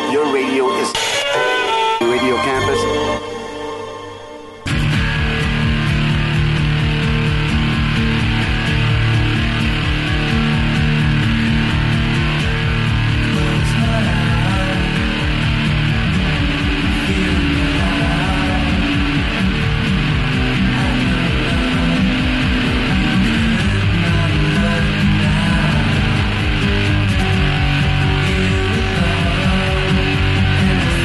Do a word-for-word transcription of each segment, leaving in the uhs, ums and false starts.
Your radio is Radio Campus. And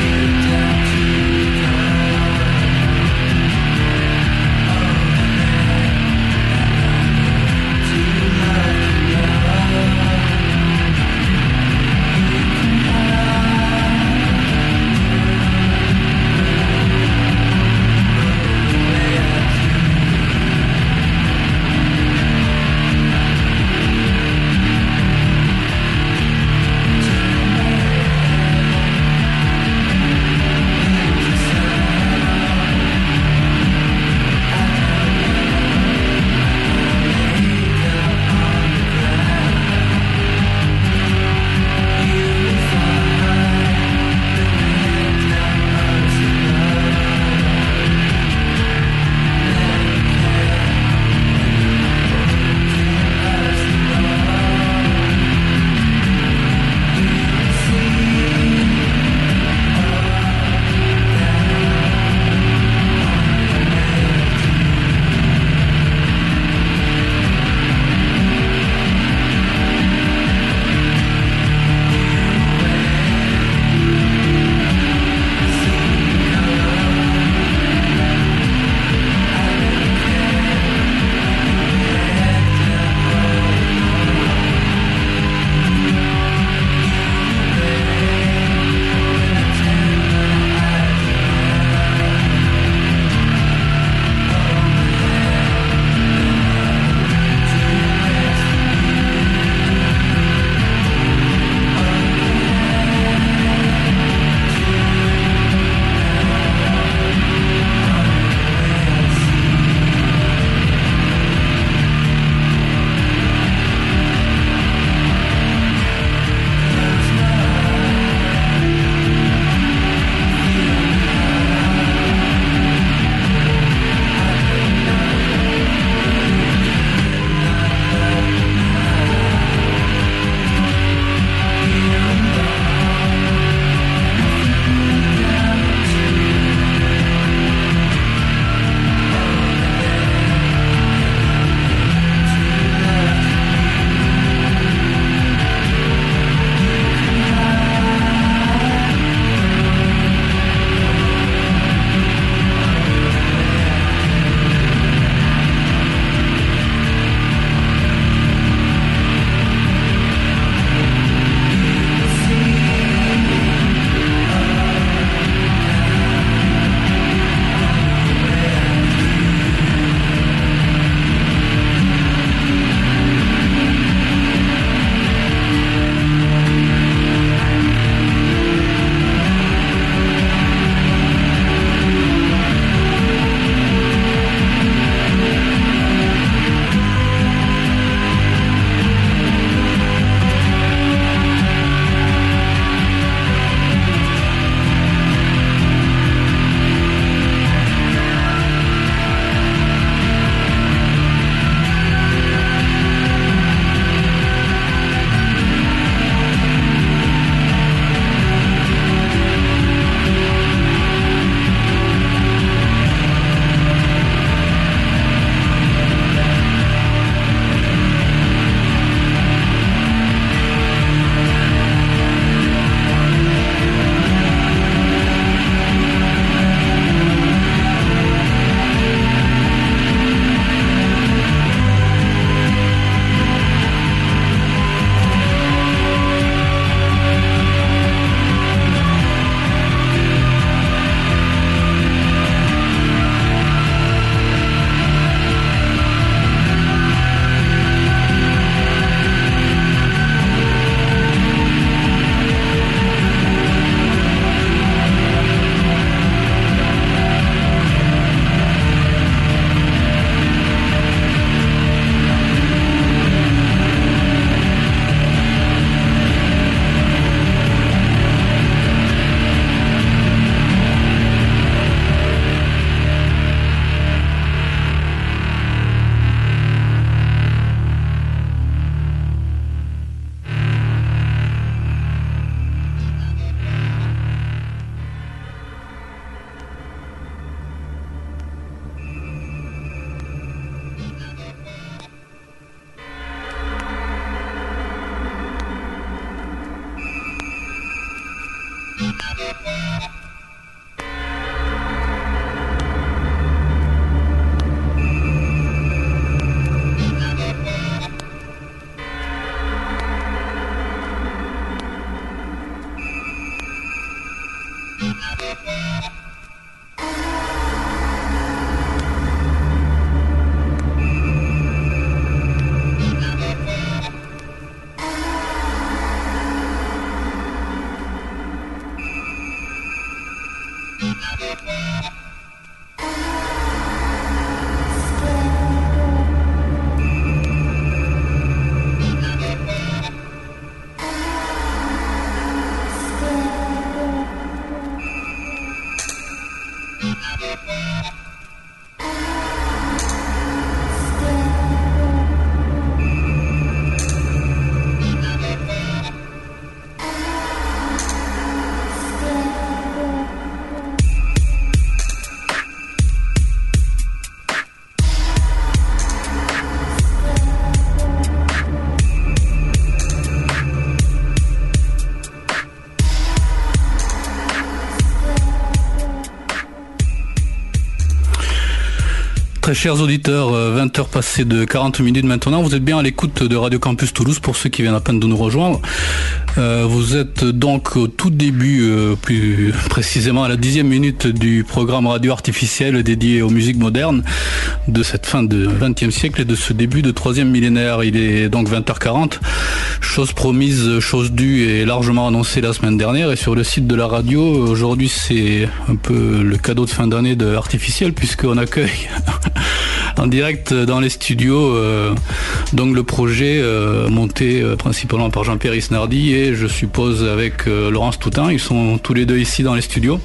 Très chers auditeurs, vingt heures passées de quarante minutes maintenant, vous êtes bien à l'écoute de Radio Campus Toulouse pour ceux qui viennent à peine de nous rejoindre. Euh, vous êtes donc au tout début, euh, plus précisément à la dixième minute du programme radio artificiel dédié aux musiques modernes de cette fin de vingtième siècle et de ce début de troisième millénaire. Il est donc vingt heures quarante, chose promise, chose due et largement annoncée la semaine dernière. Et sur le site de la radio, aujourd'hui c'est un peu le cadeau de fin d'année de artificiel puisqu'on accueille en direct dans les studios euh, donc le projet euh, monté euh, principalement par Jean-Pierre Isnardi et je suppose avec euh, Laurence Toutain. Ils sont tous les deux ici dans les studios.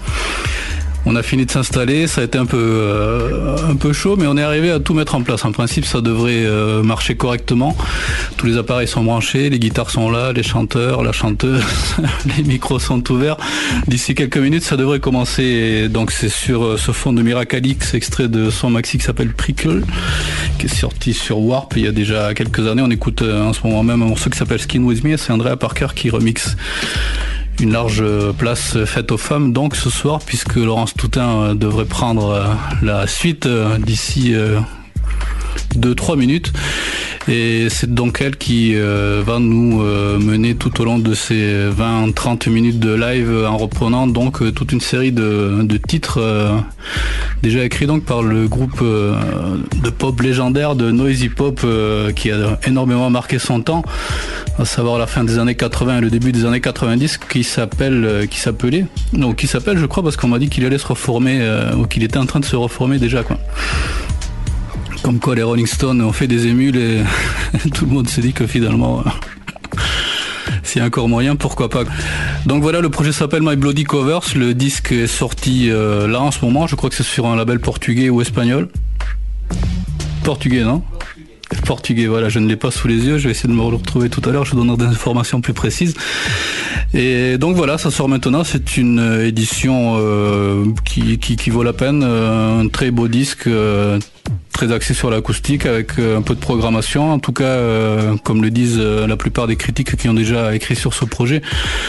On a fini de s'installer, ça a été un peu euh, un peu chaud, mais on est arrivé à tout mettre en place. En principe, ça devrait euh, marcher correctement. Tous les appareils sont branchés, les guitares sont là, les chanteurs, la chanteuse, les micros sont ouverts. D'ici quelques minutes, ça devrait commencer. Et donc, c'est sur ce fond de Miracalix, extrait de son maxi qui s'appelle Prickle, qui est sorti sur Warp il y a déjà quelques années. On écoute euh, en ce moment même un morceau qui s'appelle Skin With Me. C'est Andrea Parker qui remixe une large place faite aux femmes donc ce soir, puisque Laurence Toutain devrait prendre la suite d'ici deux trois minutes. Et c'est donc elle qui euh, va nous euh, mener tout au long de ces vingt à trente minutes de live en reprenant donc euh, toute une série de, de titres euh, déjà écrits donc par le groupe euh, de pop légendaire de Noisy Pop euh, qui a énormément marqué son temps, à savoir la fin des années quatre-vingts et le début des années quatre-vingt-dix, qui s'appelle, euh, qui s'appelait, non, qui s'appelle je crois parce qu'on m'a dit qu'il allait se reformer euh, ou qu'il était en train de se reformer déjà quoi. Comme quoi les Rolling Stones ont fait des émules et tout le monde s'est dit que finalement s'il y a encore moyen, pourquoi pas. Donc voilà, le projet s'appelle My Bloody Covers, le disque est sorti euh, là en ce moment, je crois que c'est sur un label portugais ou espagnol. Portugais, non ? Portugais, voilà, je ne l'ai pas sous les yeux, je vais essayer de me le retrouver tout à l'heure, je vous donnerai des informations plus précises. Et donc voilà, ça sort maintenant, c'est une édition euh, qui, qui, qui vaut la peine, un très beau disque, euh, très axé sur l'acoustique, avec un peu de programmation, en tout cas, euh, comme le disent la plupart des critiques qui ont déjà écrit sur ce projet.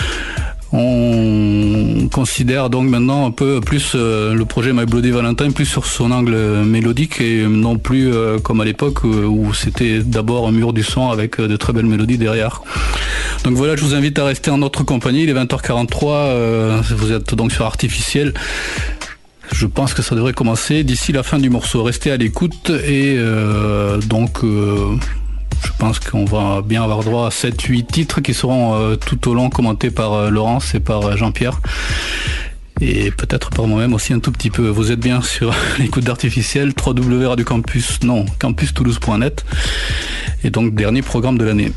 On considère donc maintenant un peu plus euh, le projet My Bloody Valentine plus sur son angle mélodique et non plus euh, comme à l'époque euh, où c'était d'abord un mur du son avec euh, de très belles mélodies derrière. Donc voilà, je vous invite à rester en notre compagnie, il est vingt heures quarante-trois, euh, vous êtes donc sur Artificiel. Je pense que ça devrait commencer d'ici la fin du morceau. Restez à l'écoute et euh, donc... Euh, je pense qu'on va bien avoir droit à sept huit titres qui seront euh, tout au long commentés par euh, Laurence et par euh, Jean-Pierre. Et peut-être par moi-même aussi un tout petit peu. Vous êtes bien sur l'écoute d'Artificiel, w w w point radio campus, non, campus toulouse point net. Et donc, dernier programme de l'année.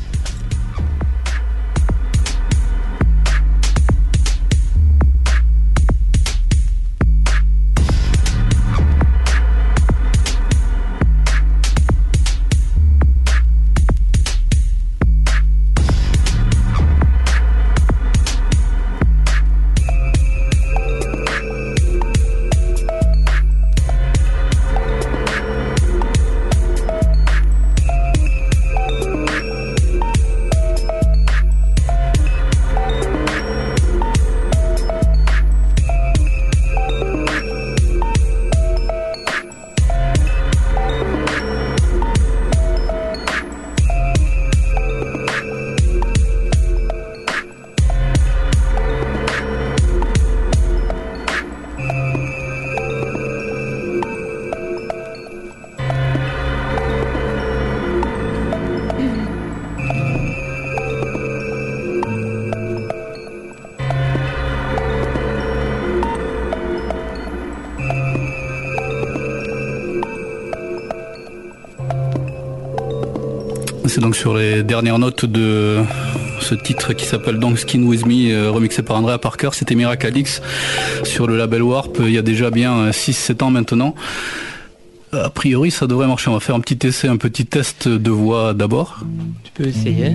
c'est donc sur les dernières notes de ce titre qui s'appelle donc Skin With Me, euh, remixé par Andrea Parker. C'était Miracalix sur le label Warp il y a déjà bien six sept ans maintenant. A priori ça devrait marcher. On va faire un petit essai, un petit test de voix d'abord. Tu peux essayer.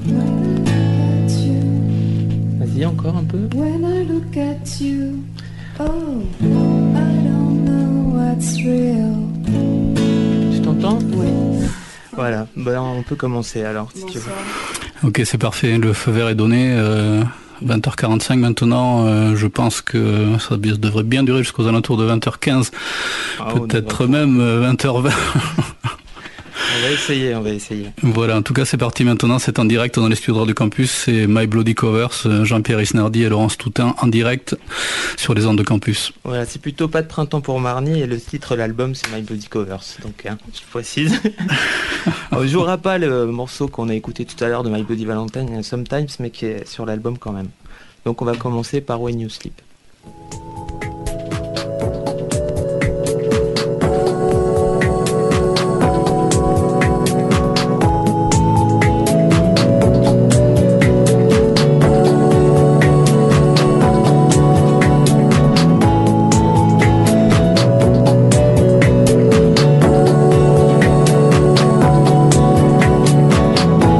Vas-y, encore un peu. When I look at you, oh, I don't know what's real. Tu t'entends? Oui. Voilà, ben, on peut commencer alors si tu veux. Ok, c'est parfait, le feu vert est donné. Euh, vingt heures quarante-cinq maintenant, euh, je pense que ça devrait bien durer jusqu'aux alentours de vingt heures quinze, Ah, peut-être même vingt heures vingt. On va essayer, on va essayer. Voilà, en tout cas c'est parti maintenant, c'est en direct dans les studios de Radio Campus, c'est My Bloody Covers, Jean-Pierre Isnardi et Laurence Toutain en direct sur les ondes de Campus. Voilà, c'est plutôt Pas de printemps pour Marnie et le titre de l'album c'est My Bloody Covers, donc hein, je précise. Alors, je jouerai pas le morceau qu'on a écouté tout à l'heure de My Bloody Valentine, Sometimes, mais qui est sur l'album quand même. Donc on va commencer par When You Sleep.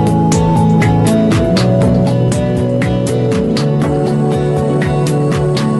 When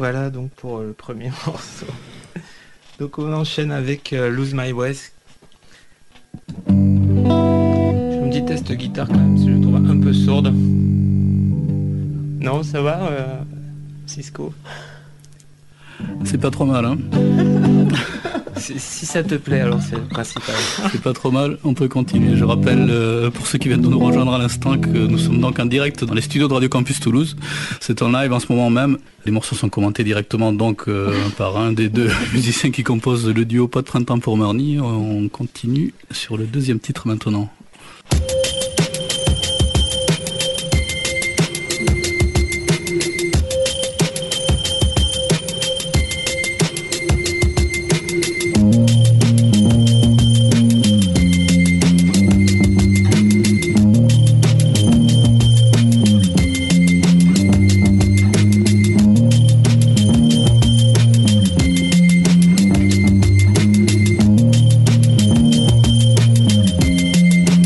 Voilà donc pour le premier morceau. Donc on enchaîne avec euh, Lose My Breath. Je me dis test guitare quand même, parce que je le trouve un peu sourde. Non, ça va, euh, Cisco? C'est pas trop mal, hein. Si, si ça te plaît, alors c'est le principal. C'est pas trop mal, on peut continuer. Je rappelle, euh, pour ceux qui viennent de nous rejoindre à l'instant, que nous sommes donc en direct dans les studios de Radio Campus Toulouse. C'est en live en ce moment même. Les morceaux sont commentés directement donc euh, par un des deux musiciens qui composent le duo Pas de printemps pour Marnie. On continue sur le deuxième titre maintenant. Thank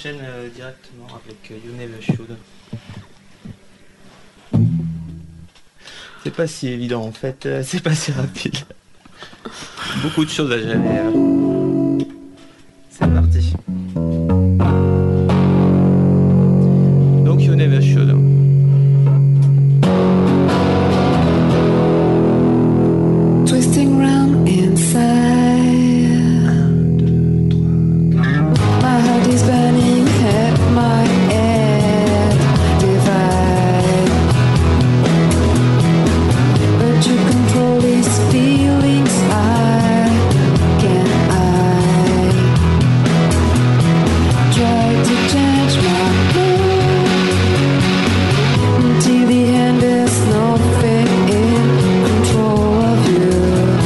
enchaîne euh, directement avec euh, You Never Should. C'est pas si évident en fait, euh, c'est pas si rapide. Beaucoup de choses à gérer. euh. C'est parti. Donc You Never Should. Twisting round inside. Un, deux, trois, quatre. My heart is burning at my head divide. But you control these feelings, I can I try to change my mood until the end there's nothing in control of you.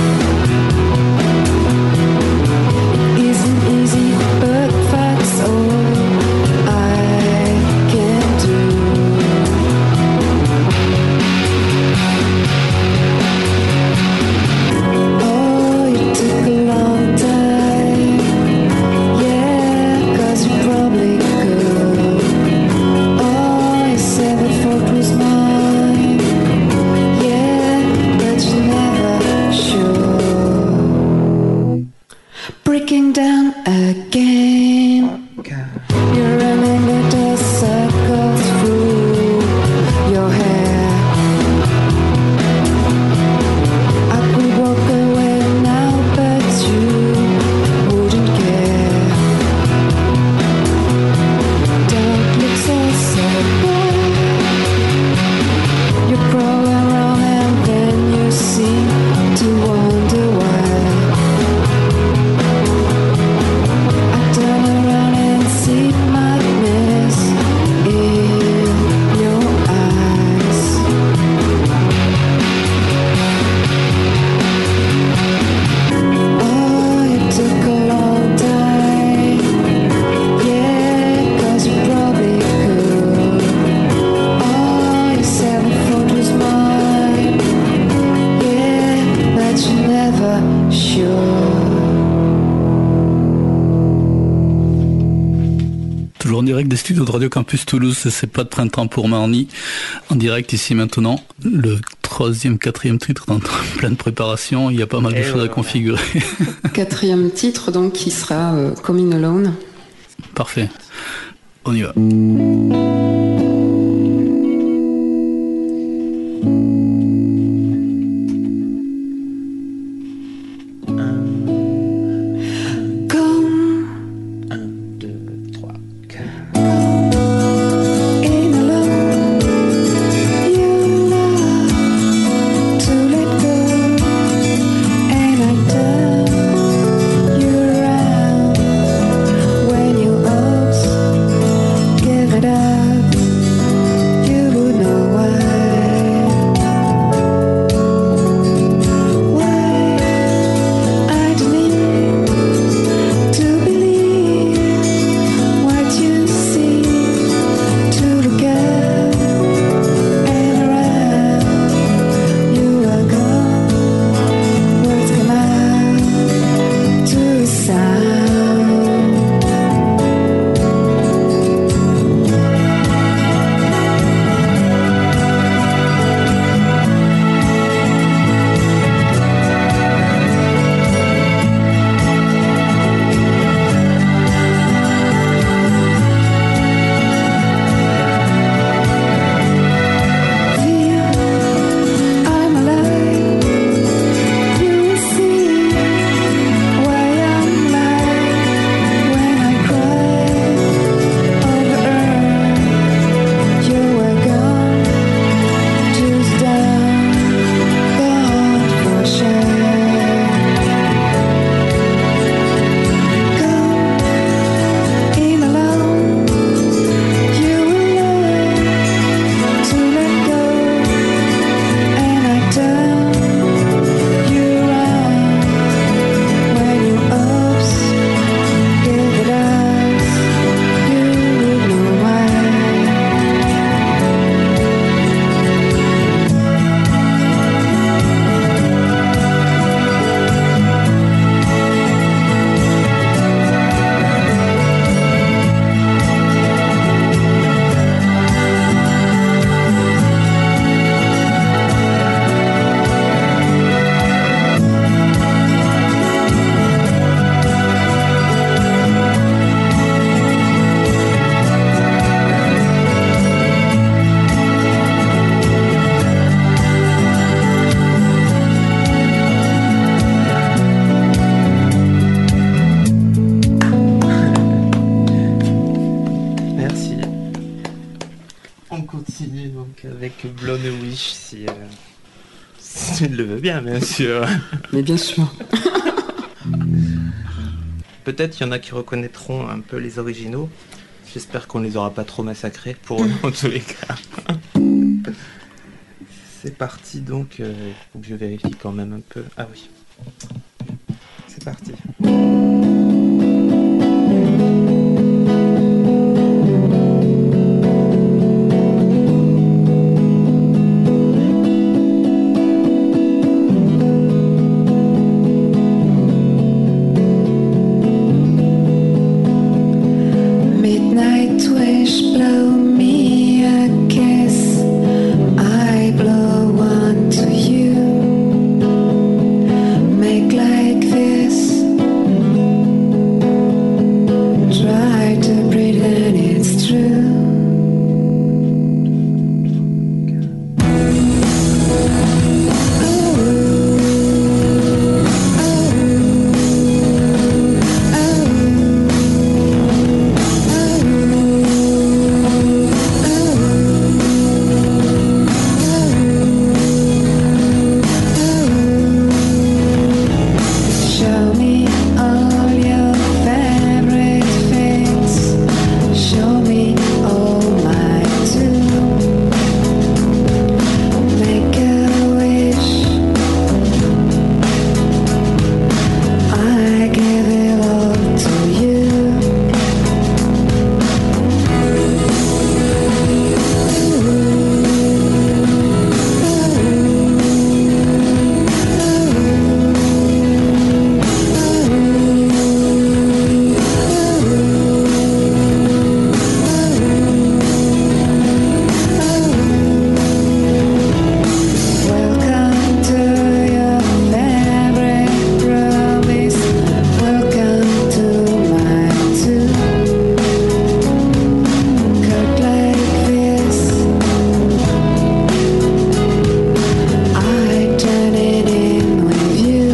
It isn't easy, but that's all I can do. Oh, it took a long time. Yeah, 'cause you probably could. Oh, you said the fault was mine. Yeah, but you never should. Breaking down again. You're running little circles through your hair. I could walk away now, but you wouldn't care. Don't look so sad. You crawl around and then you seem to wonder why. I turn around and see madness in your eyes. Oh, it took a long time. Yeah, 'cause you probably could. Oh, you said the fault was mine. Yeah, but you never should. Toujours en direct des studios de Radio Campus Toulouse, c'est pas de printemps pour Marnie. En direct ici maintenant, le troisième, quatrième titre en pleine préparation, il y a pas mal de Et choses voilà. à configurer. Quatrième titre donc qui sera euh, Coming Alone. Parfait. On y va. Come Un, deux, trois, quatre. in alone, you love to let go, and I turn you around when your hopes give it up. Donc avec Blown a Wish, si, euh, si tu le veux bien, bien sûr. Mais bien sûr. Peut-être qu'il y en a qui reconnaîtront un peu les originaux. J'espère qu'on les aura pas trop massacrés pour eux, en tous les cas. C'est parti donc, il euh, faut que je vérifie quand même un peu. Ah oui. C'est parti. Midnight wish, blow me a kiss. I blow one to you. Make like this. Try to pretend it's true. Show me all your favorite things. Show me all mine too. Make a wish. I give it all to you. Welcome to your favorite promise. Welcome to mine too. Cut like this. I turn it in with you.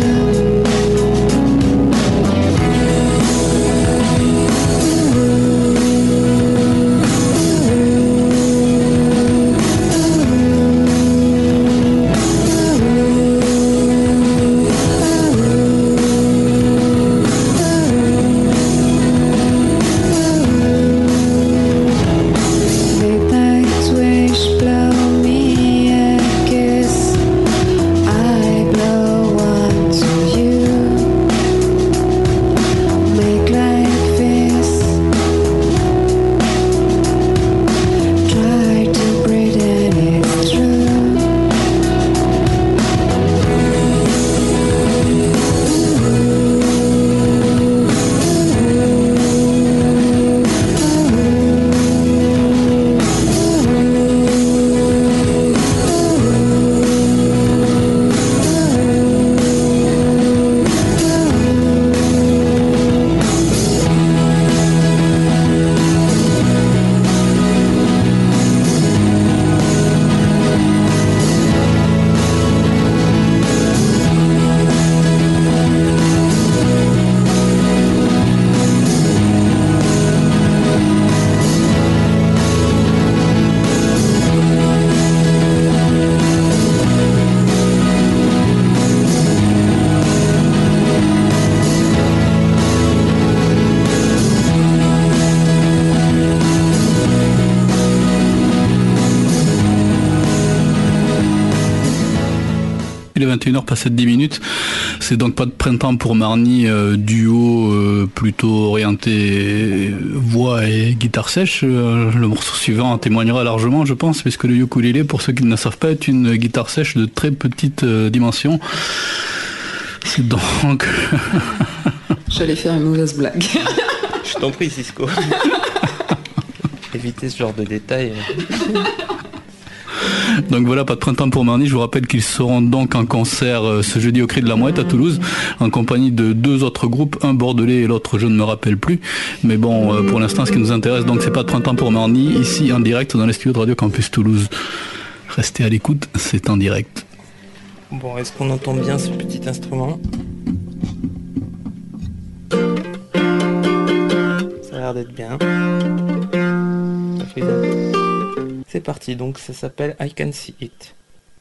Midnight wish, blow me a kiss. I blow one to you. Make like this. Try to pretend it's true. Il est vingt et une heures passées de dix minutes. C'est donc pas de printemps pour Marnie, euh, duo euh, plutôt orienté euh, voix et guitare sèche. Euh, le morceau suivant en témoignera largement, je pense, puisque le ukulélé, pour ceux qui ne le savent pas, est une guitare sèche de très petite euh, dimension. C'est donc... J'allais faire une mauvaise blague. Je t'en prie, Cisco. Évitez ce genre de détails. Donc voilà, pas de printemps pour Marnie. Je vous rappelle qu'ils seront donc en concert euh, ce jeudi au Cri de la Mouette à Toulouse, en compagnie de deux autres groupes, un bordelais et l'autre je ne me rappelle plus. Mais bon, euh, pour l'instant, ce qui nous intéresse, donc c'est pas de printemps pour Marnie, ici en direct dans les studios de Radio Campus Toulouse. Restez à l'écoute, c'est en direct. Bon, est-ce qu'on entend bien ce petit instrument? Ça a l'air d'être bien. Ça fait C'est parti, donc ça s'appelle I Can See It.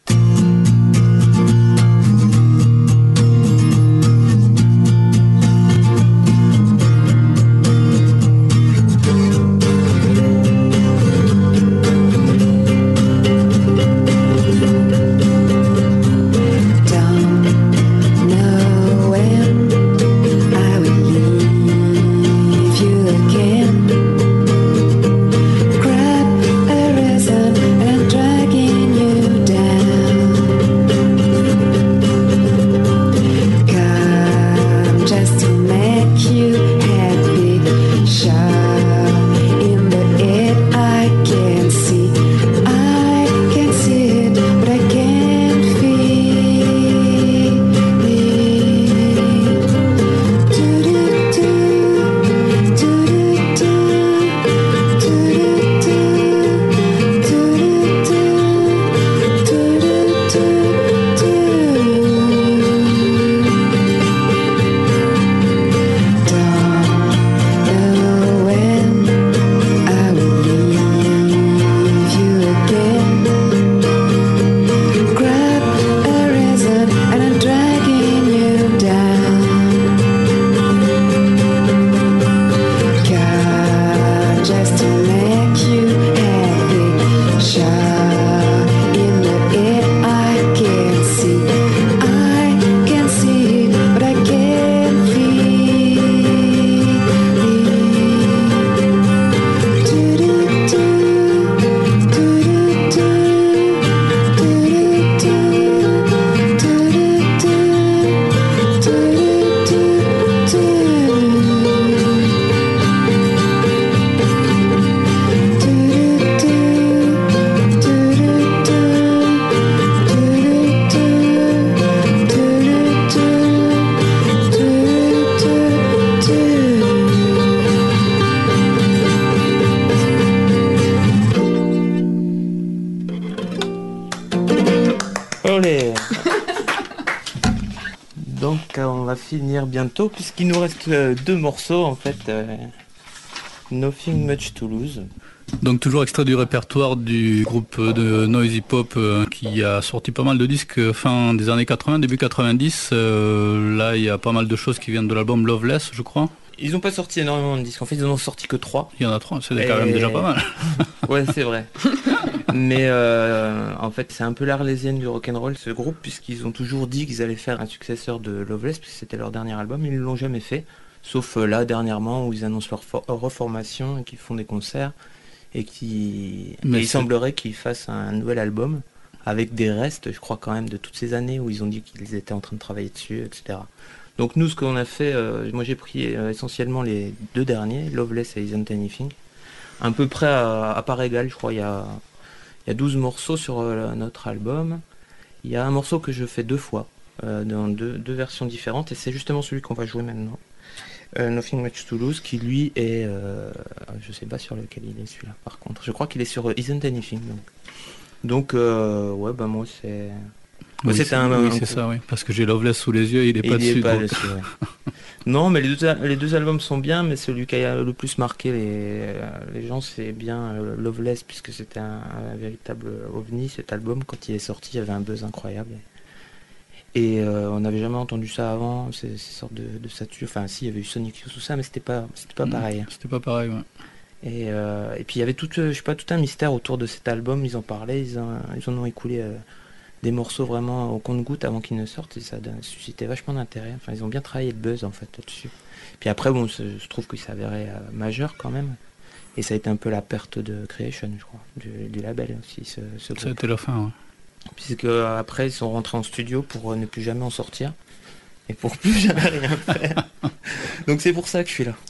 Finir bientôt puisqu'il nous reste euh, deux morceaux en fait. euh, Nothing Much to Lose. Donc toujours extrait du répertoire du groupe de noisy pop euh, qui a sorti pas mal de disques fin des années quatre-vingts, début quatre-vingt-dix. Euh, là il y a pas mal de choses qui viennent de l'album Loveless, je crois. Ils n'ont pas sorti énormément de disques, en fait ils en ont sorti que trois. Il y en a trois, c'est Et... quand même déjà pas mal. Ouais, c'est vrai. Mais euh, en fait c'est un peu l'arlésienne du rock'n'roll ce groupe, puisqu'ils ont toujours dit qu'ils allaient faire un successeur de Loveless, puisque c'était leur dernier album, ils ne l'ont jamais fait. Sauf euh, là dernièrement où ils annoncent leur for- reformation et qu'ils font des concerts. Et, qui... et il semblerait qu'ils fassent un nouvel album avec des restes, je crois quand même, de toutes ces années où ils ont dit qu'ils étaient en train de travailler dessus, et cetera. Donc nous, ce qu'on a fait, euh, moi j'ai pris euh, essentiellement les deux derniers, Loveless et Isn't Anything, à peu près à, à part égale, je crois, il y a, il y a douze morceaux sur euh, notre album. Il y a un morceau que je fais deux fois, euh, dans deux, deux versions différentes, et c'est justement celui qu'on va jouer maintenant. Euh, Nothing Much to Lose, qui lui est, euh, je sais pas sur lequel il est celui-là par contre, je crois qu'il est sur euh, Isn't Anything, donc, donc euh, ouais bah moi c'est, oui, c'est, c'est un, oui, un c'est ça oui, parce que j'ai Loveless sous les yeux, il est pas il dessus. Est pas donc... dessus ouais. Non mais les deux, les deux albums sont bien, mais celui qui a le plus marqué les, les gens c'est bien euh, Loveless, puisque c'était un, un véritable ovni cet album. Quand il est sorti il y avait un buzz incroyable. Et euh, on n'avait jamais entendu ça avant, ces, ces sortes de, de statues. Enfin, si, il y avait eu Sonic Youth, tout ça, mais c'était pas, c'était pas pareil. C'était pas pareil, ouais. Et, euh, et puis il y avait tout, je sais pas, tout un mystère autour de cet album. Ils en parlaient, ils en, ils en ont écoulé euh, des morceaux vraiment au compte-gouttes avant qu'ils ne sortent. Et ça a suscité vachement d'intérêt. Enfin, ils ont bien travaillé le buzz en fait là-dessus. Puis après, bon, je trouve qu'il s'avérait euh, majeur quand même. Et ça a été un peu la perte de Creation, je crois, du, du label aussi. Ce, ce ça a été la fin, ouais. Puisque après ils sont rentrés en studio pour ne plus jamais en sortir et pour plus jamais rien faire. Donc c'est pour ça que je suis là.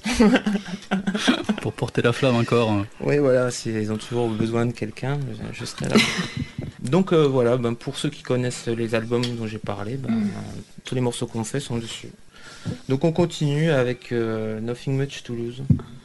Pour porter la flamme encore. Hein. Oui voilà, s'ils ont toujours besoin de quelqu'un, je, je serai là. Donc euh, voilà, ben, pour ceux qui connaissent les albums dont j'ai parlé, ben, mm. euh, tous les morceaux qu'on fait sont dessus. Donc on continue avec euh, Nothing Much to Lose.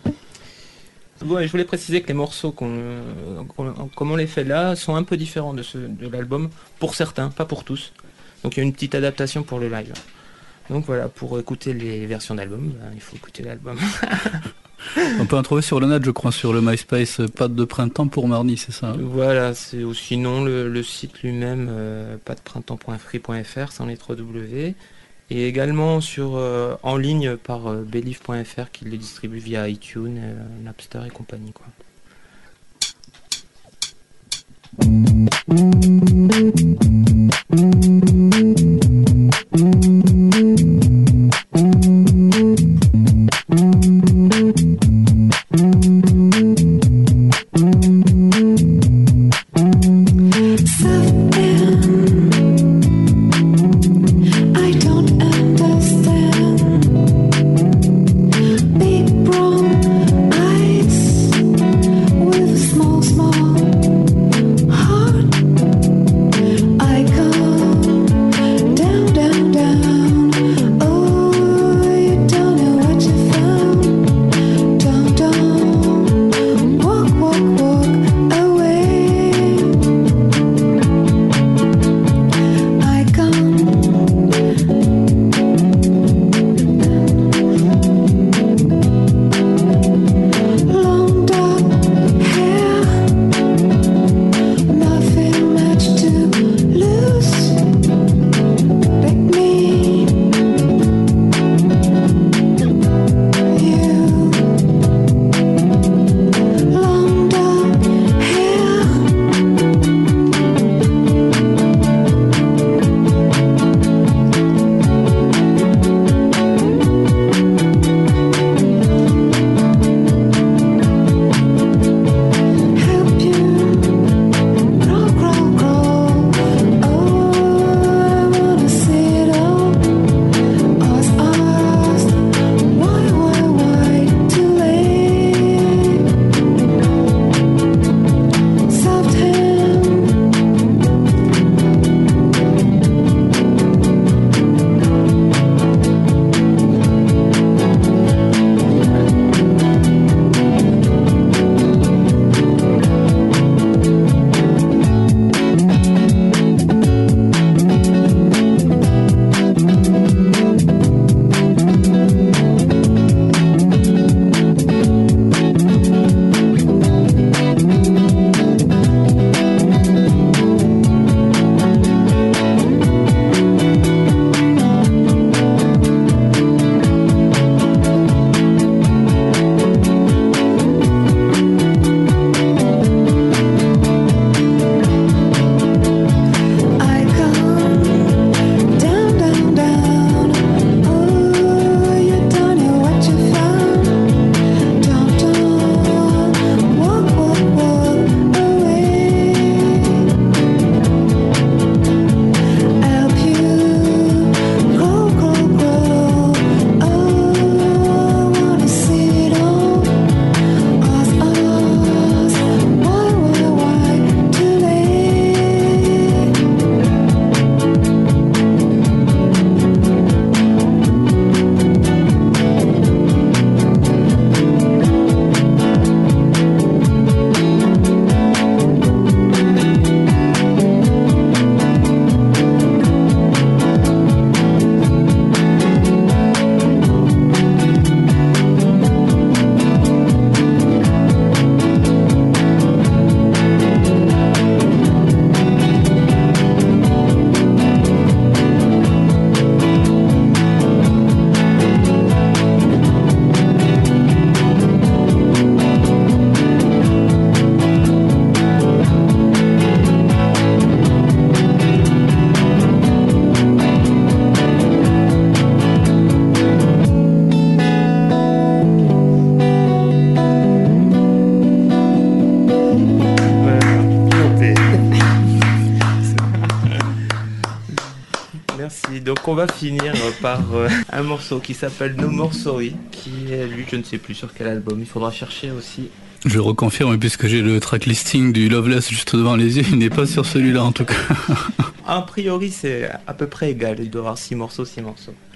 Bon, et je voulais préciser que les morceaux, qu'on, qu'on, comme on les fait là, sont un peu différents de, ce, de l'album, pour certains, pas pour tous. Donc il y a une petite adaptation pour le live. Donc voilà, pour écouter les versions d'album, ben, il faut écouter l'album. On peut en trouver sur le net, je crois, sur le MySpace, pas de printemps pour Marny, c'est ça? Voilà, c'est, ou sinon le, le site lui-même, euh, pas de printemps point free point f r, sans les trois W. Et également sur, euh, en ligne par euh, believe point f r qui le distribue via iTunes, euh, Napster et compagnie, quoi. Donc on va finir par euh, un morceau qui s'appelle No More Sorry, qui est lui je ne sais plus sur quel album, il faudra chercher aussi. Je reconfirme puisque j'ai le track listing du Loveless juste devant les yeux, il n'est pas sur celui-là en tout cas. A priori c'est à peu près égal, il doit y avoir six morceaux, six morceaux.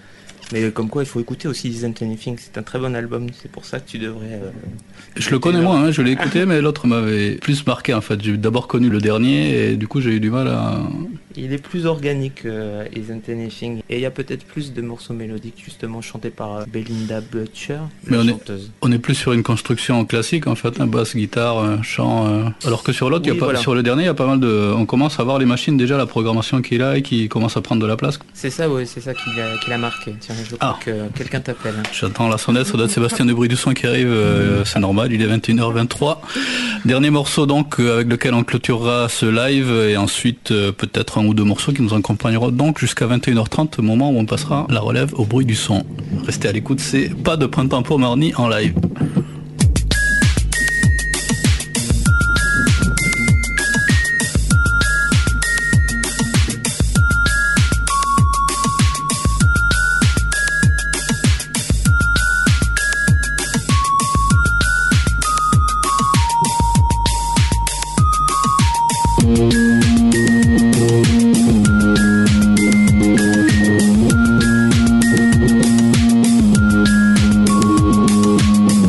Mais comme quoi, il faut écouter aussi Isn't Anything. C'est un très bon album. C'est pour ça que tu devrais. Euh, je le connais moins, hein, je l'ai écouté, mais l'autre m'avait plus marqué en fait. J'ai d'abord connu le dernier et du coup j'ai eu du mal à. Il est plus organique, euh, Isn't Anything. Et il y a peut-être plus de morceaux mélodiques justement chantés par euh, Belinda Butcher, mais la on chanteuse. Est, on est plus sur une construction classique en fait, un basse, guitare, un chant. Euh... Alors que sur l'autre, oui, y a pas, voilà. Sur le dernier, il y a pas mal de. On commence à voir les machines déjà, la programmation qui est là et qui commence à prendre de la place. C'est ça, oui, c'est ça qui l'a, qui l'a marqué. Tiens, je crois ah. que quelqu'un t'appelle. J'attends la sonnette, ça doit être Sébastien de Bruy du Son qui arrive. Euh, c'est normal, il est vingt et une heures vingt-trois. Dernier morceau donc euh, avec lequel on clôturera ce live et ensuite euh, peut-être un ou deux morceaux qui nous accompagneront donc jusqu'à vingt et une heures trente, moment où on passera la relève au bruit du son. Restez à l'écoute, c'est Pas de printemps pour Marny en live. Thank you.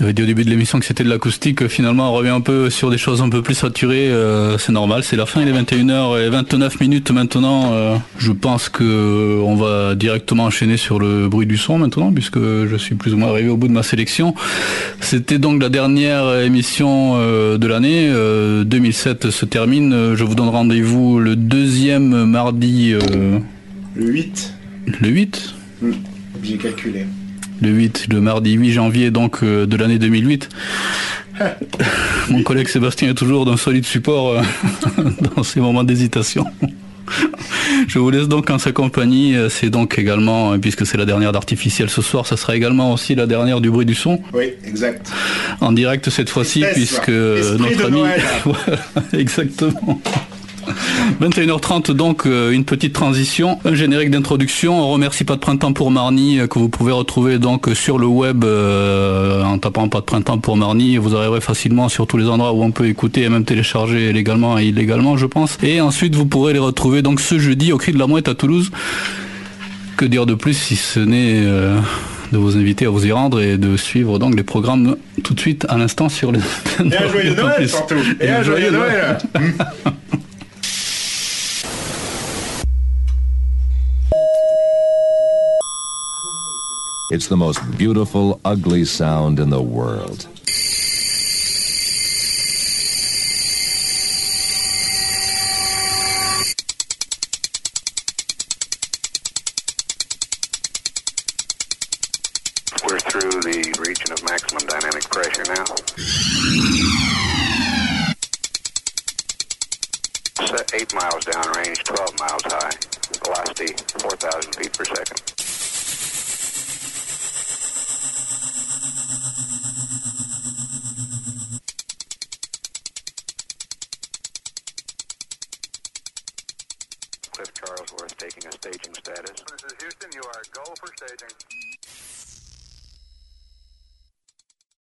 J'avais dit au début de l'émission que c'était de l'acoustique, finalement on revient un peu sur des choses un peu plus saturées, euh, c'est normal, c'est la fin, il est vingt et une heures vingt-neuf minutes maintenant, euh, je pense que euh, on va directement enchaîner sur le bruit du son maintenant, puisque je suis plus ou moins arrivé au bout de ma sélection. C'était donc la dernière émission euh, de l'année, euh, deux mille sept se termine, je vous donne rendez-vous le deuxième mardi... Euh, le huit. Le huit mmh, J'ai calculé. Le huit, le mardi huit janvier donc euh, de l'année deux mille huit. Mon collègue Sébastien est toujours d'un solide support euh, dans ces moments d'hésitation. Je vous laisse donc en sa compagnie. C'est donc également, puisque c'est la dernière d'Artificiel ce soir, ça sera également aussi la dernière du bruit du son. Oui, exact. En direct cette fois-ci, puisque Esprit notre de ami... Noël. Voilà, exactement. vingt et une heures trente donc, euh, une petite transition, un générique d'introduction. On remercie Pas de Printemps pour Marny, euh, que vous pouvez retrouver donc sur le web euh, en tapant Pas de Printemps pour Marny. Vous arriverez facilement sur tous les endroits où on peut écouter et même télécharger légalement et illégalement, je pense. Et ensuite vous pourrez les retrouver donc ce jeudi au Cri de la Mouette à Toulouse. Que dire de plus si ce n'est euh, de vous inviter à vous y rendre et de suivre donc les programmes tout de suite à l'instant sur les... Et un joyeux Noël surtout. Et un joyeux Noël. It's the most beautiful, ugly sound in the world. We're through the region of maximum dynamic pressure now. Set eight miles downrange, twelve miles high. Velocity four thousand feet per second. Cliff Charlesworth taking a staging status. This is Houston, you are go for staging.